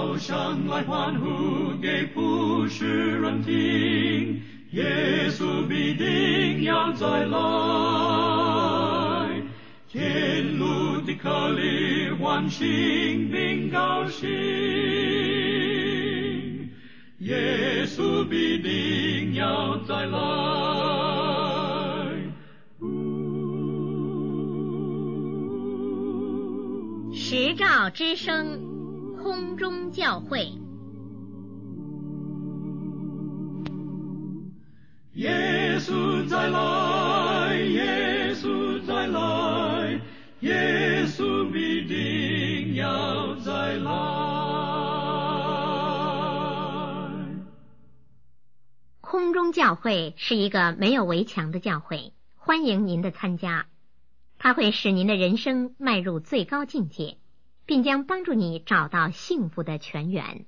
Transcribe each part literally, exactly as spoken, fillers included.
高声来欢呼给普世人听，耶稣必定要再来，天路的客旅欢欣并高兴，耶稣必定要再来。 时照之声，空中教会。 耶稣再来，耶稣再来，耶稣必定要再来。 空中教会是一个没有围墙的教会，欢迎您的参加。它会使您的人生迈入最高境界，并将帮助你找到幸福的泉源。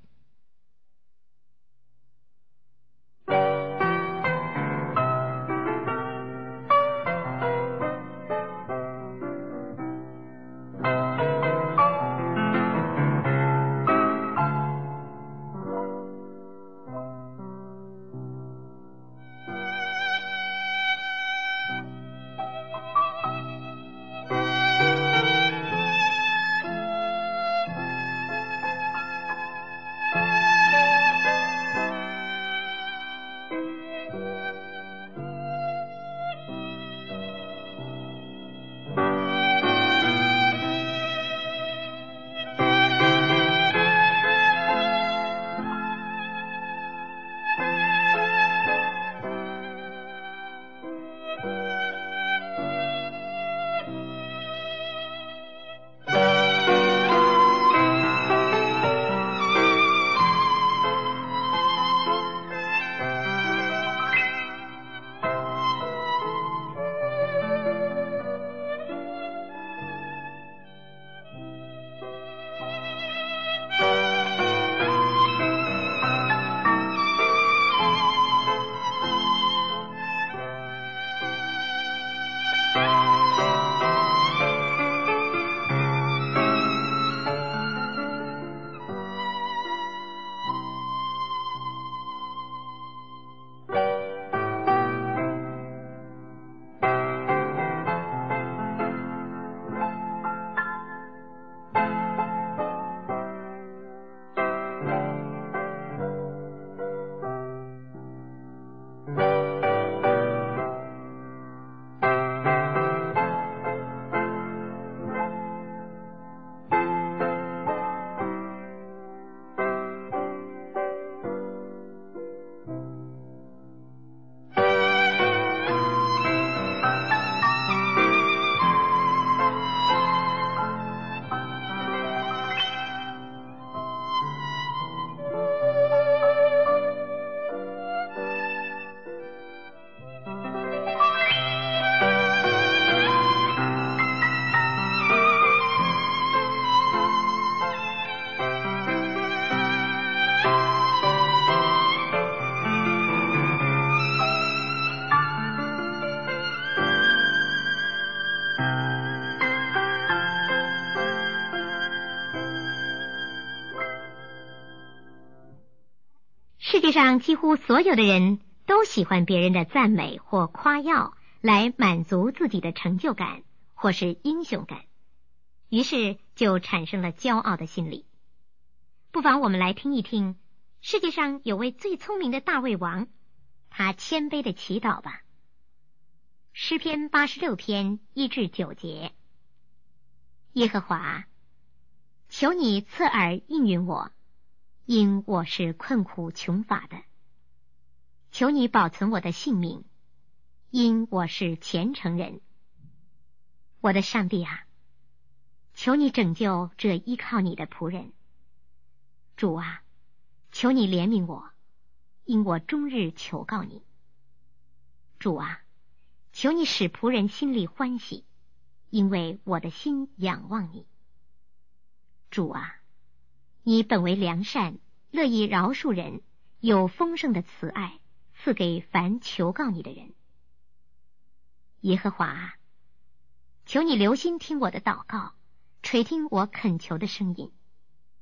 世界上几乎所有的人都喜欢别人的赞美或夸耀来满足自己的成就感或是英雄感，于是就产生了骄傲的心理。不妨我们来听一听，世界上有位最聪明的大卫王，他谦卑的祈祷吧。诗篇八十六篇一至九节，耶和华，求你侧耳应允我，因我是困苦穷乏的。求你保存我的性命，因我是虔诚人。我的上帝啊，求你拯救这依靠你的仆人。主啊，求你怜悯我，因我终日求告你。主啊，求你使仆人心里欢喜，因为我的心仰望你。主啊，你本为良善，乐意饶恕人，有丰盛的慈爱，赐给凡求告你的人。耶和华啊，求你留心听我的祷告，垂听我恳求的声音。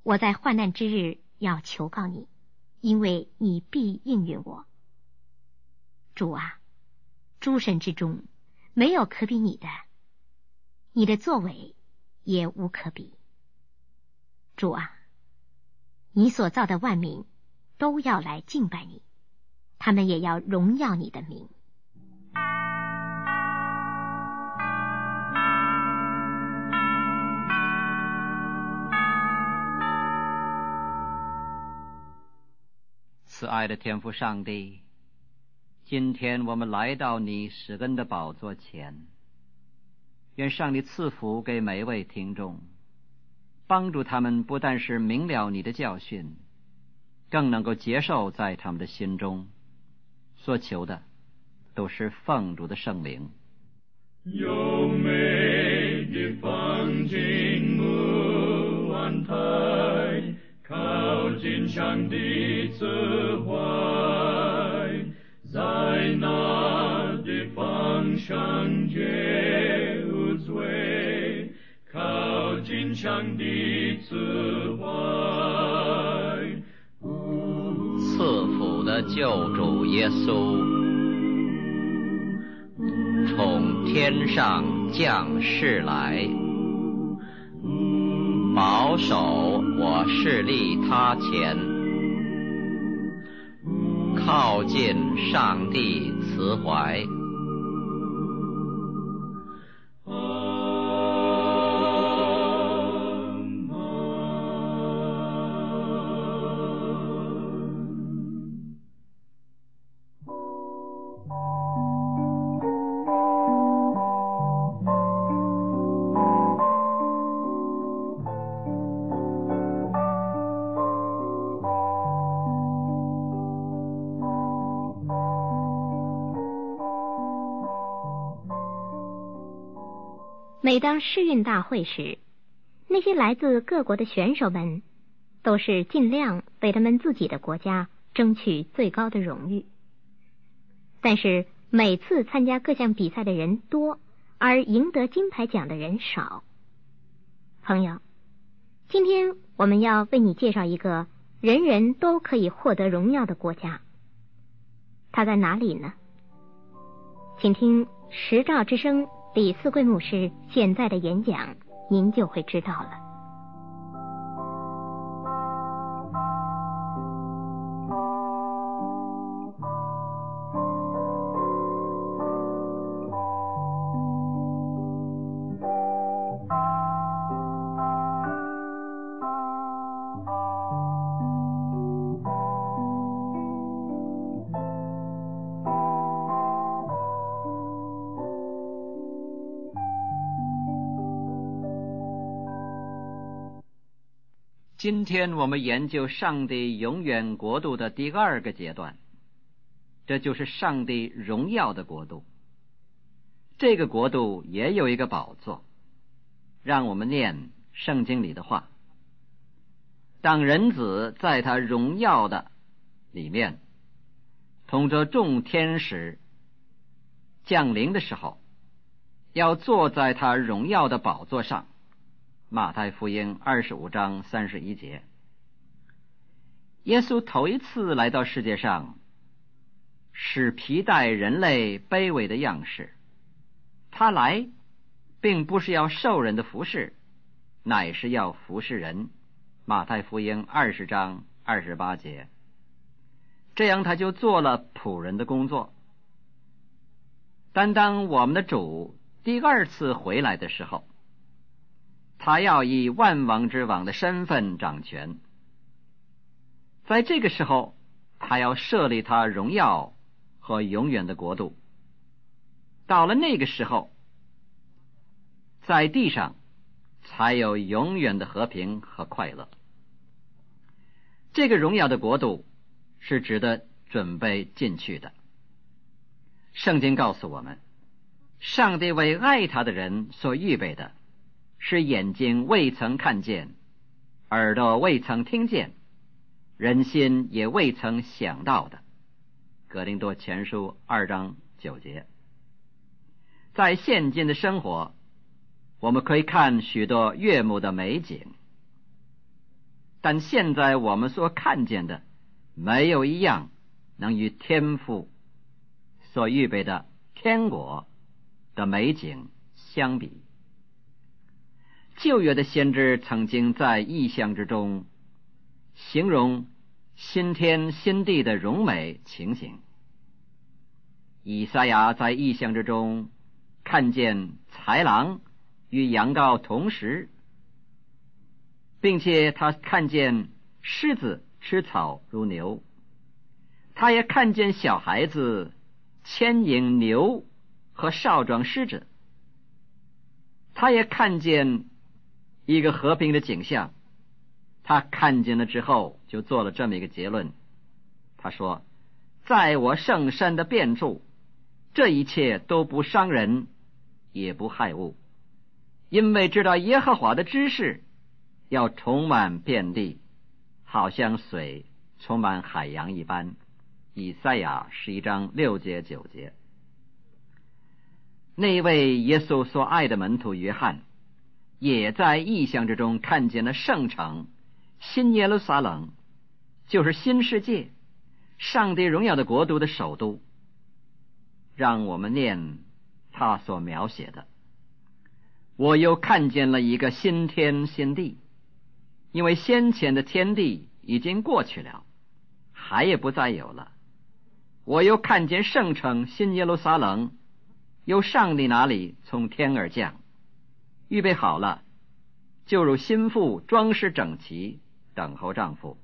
我在患难之日要求告你，因为你必应允我。主啊，诸神之中没有可比你的，你的作为也无可比。主啊，你所造的万民都要来敬拜你，他们也要荣耀你的名。 慈爱的天父上帝，今天我们来到你施恩的宝座前，愿上帝赐福给每一位听众，帮助他们不但是明了你的教训，更能够接受在他们的心中。所求的都是奉主的圣名。 优美的风景不安泰，靠近上帝慈怀，在那地方圣洁无罪，靠近上帝慈怀。 赐福的救主耶稣，从天上降世来，保守我势力他前，靠近上帝慈怀。 每当世运大会时，那些来自各国的选手们都是尽量为他们自己的国家争取最高的荣誉。但是每次参加各项比赛的人多，而赢得金牌奖的人少。朋友，今天我们要为你介绍一个人人都可以获得荣耀的国家。它在哪里呢？请听时兆之声李四贵牧师现在的演讲，您就会知道了。 今天我们研究上帝永远国度的第二个阶段，这就是上帝荣耀的国度。这个国度也有一个宝座，让我们念圣经里的话：当人子在他荣耀的里面同着众天使降临的时候，要坐在他荣耀的宝座上。马太福音二十五章三十一节。耶稣头一次来到世界上，是披戴人类卑微的样式。他来并不是要受人的服侍，乃是要服侍人。马太福音二十章二十八节。这样他就做了仆人的工作。但当我们的主第二次回来的时候，他要以万王之王的身份掌权。在这个时候，他要设立他荣耀和永远的国度。到了那个时候，在地上才有永远的和平和快乐。这个荣耀的国度是值得准备进去的。圣经告诉我们，上帝为爱他的人所预备的是眼睛未曾看见，耳朵未曾听见，人心也未曾想到的。哥林多前书二章九节。在现今的生活，我们可以看许多悦目的美景， 但现在我们所看见的，没有一样能与天父所预备的天国的美景相比。旧约的先知曾经在异象之中形容新天新地的荣美情形。以赛亚在异象之中看见豺狼与羊羔同食，并且他看见狮子吃草如牛，他也看见小孩子牵引牛和少壮狮子，他也看见一个和平的景象。他看见了之后就做了这么一个结论，他说，在我圣山的遍处，这一切都不伤人也不害物，因为知道耶和华的知识要充满遍地，好像水充满海洋一般。以赛亚十一章六节九节。那位耶稣所爱的门徒约翰也在异象之中看见了圣城新耶路撒冷，就是新世界上帝荣耀的国度的首都。让我们念他所描写的，我又看见了一个新天新地，因为先前的天地已经过去了，海也不再有了。我又看见圣城新耶路撒冷由上帝那里从天而降，预备好了，就如新妇装饰整齐，等候丈夫。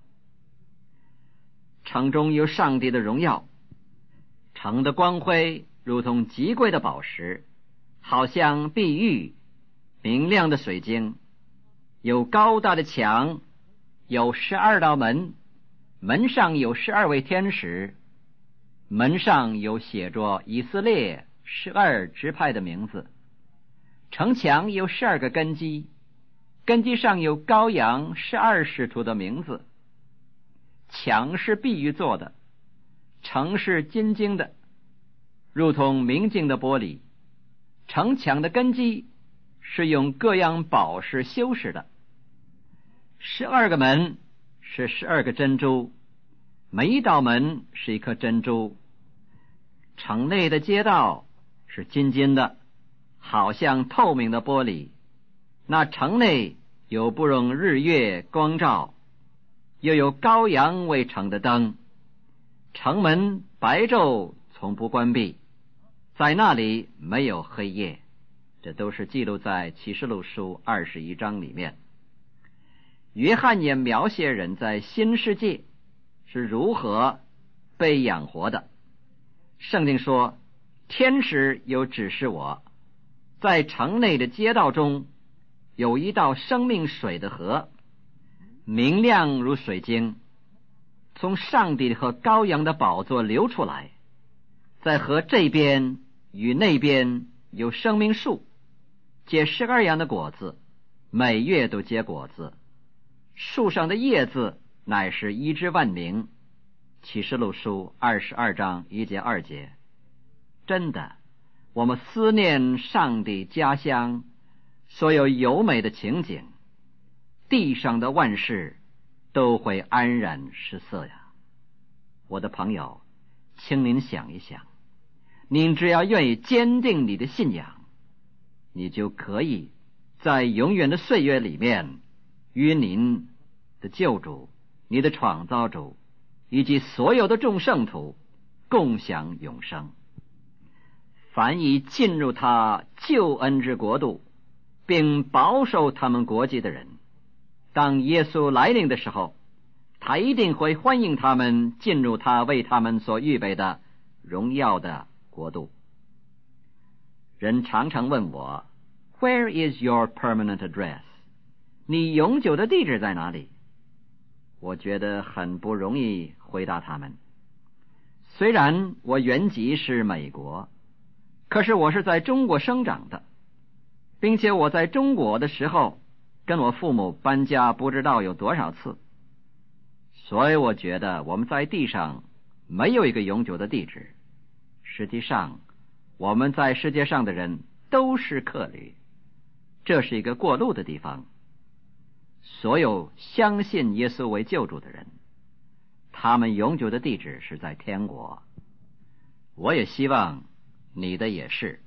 城中有上帝的荣耀，城的光辉如同极贵的宝石，好像碧玉明亮的水晶，有高大的墙，有十二道门，门上有十二位天使，门上有写着以色列十二支派的名字。城墙有十二个根基，根基上有羔羊十二使徒的名字。墙是碧玉做的，城是金晶的，如同明镜的玻璃。城墙的根基是用各样宝石修饰的。十二个门是十二个珍珠，每一道门是一颗珍珠。城内的街道是金金的，好像透明的玻璃。那城内有不容日月光照，又有羔羊为城的灯，城门白昼从不关闭，在那里没有黑夜。这都是记录在启示录书二十一章里面。约翰也描写人在新世界是如何被养活的。圣经说，天使有指示我，在城内的街道中有一道生命水的河，明亮如水晶，从上帝和羔羊的宝座流出来。在河这边与那边有生命树，结十二样的果子，每月都结果子。树上的叶子乃是医治万民。启示录书二十二章一节二节。真的，我们思念上帝家乡所有优美的情景，地上的万事都会安然失色呀。我的朋友，请您想一想，您只要愿意坚定你的信仰，你就可以在永远的岁月里面与您的救主、你的创造主以及所有的众圣徒共享永生。凡已进入他救恩之国度并保守他们国籍的人，当耶稣来临的时候，他一定会欢迎他们进入他为他们所预备的荣耀的国度。人常常问我， Where is your permanent address？ 你永久的地址在哪里？我觉得很不容易回答他们。虽然我原籍是美国，可是我是在中国生长的，并且我在中国的时候跟我父母搬家不知道有多少次，所以我觉得我们在地上没有一个永久的地址。实际上我们在世界上的人都是客旅，这是一个过路的地方。 所有相信耶稣为救主的人，他们永久的地址是在天国。我也希望你的也是。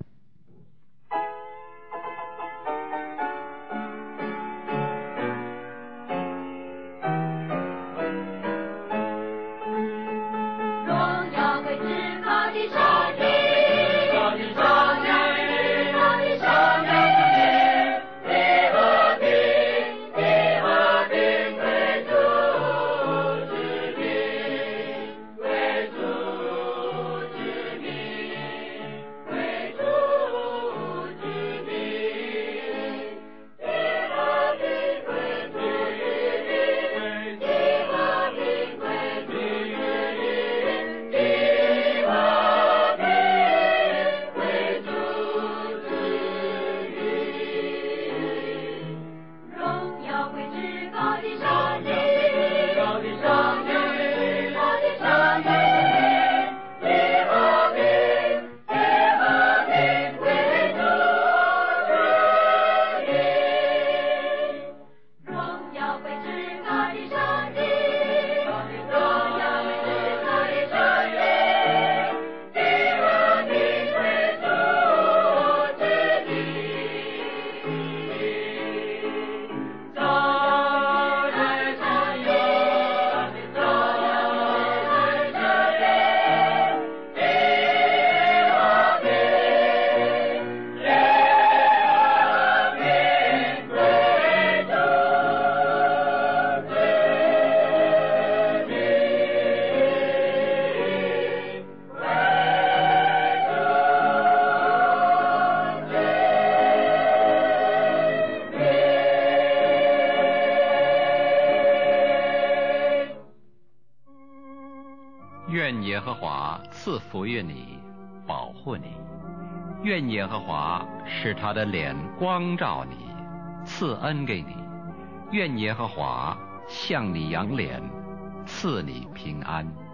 愿耶和华赐福于你，保护你；愿耶和华使他的脸光照你，赐恩给你；愿耶和华向你扬脸，赐你平安。